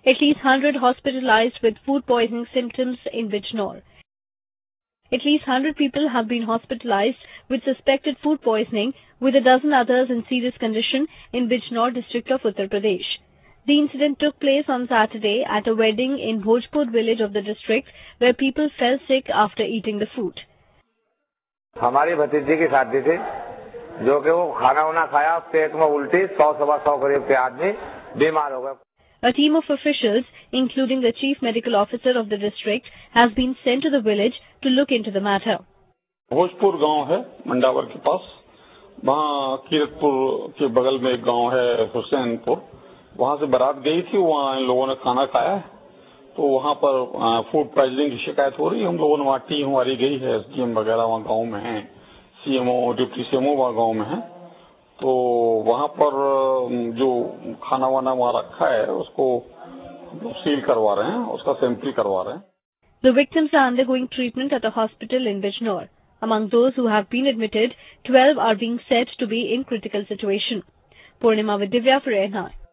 At least 100 hospitalized with food poisoning symptoms in Bijnor. At least 100 people have been hospitalized with suspected food poisoning, with a dozen others in serious condition in Bijnor district of Uttar Pradesh. The incident took place on Saturday at a wedding in Bhojpur village of the district, where people fell sick after eating the food. हमारी भतीजी की शादी थी, जो कि वो खाना वाना खाया, पेट में उल्टी, 100-125 करीब के आदमी बीमार हो गए. A team of officials, including the chief medical officer of the district, has been sent to the village to look into the matter. Bhojpur गांव है मंडावर के पास, वहाँ कीरतपुर के बगल में एक गांव है हुसैनपुर, वहाँ से बारात गई थी, वहाँ इन लोगों ने खाना खाया, तो वहाँ पर फूड पॉइजनिंग की शिकायत हो रही है. हम लोगों ने वहाँ टीम हमारी गई है, एसडीएम वगैरह वहाँ गाँव में है, सीएमओ डिप्टी सीएमओ वहाँ गाँव में है, तो वहाँ पर जो खाना वाना वहाँ रखा है उसको सील करवा रहे हैं, उसका सैंपल करवा रहे हैं. The victims are undergoing treatment at a hospital in Bijnor. Among those who have been admitted, 12 are being said to be in critical situation. Purnima with Divya for NI.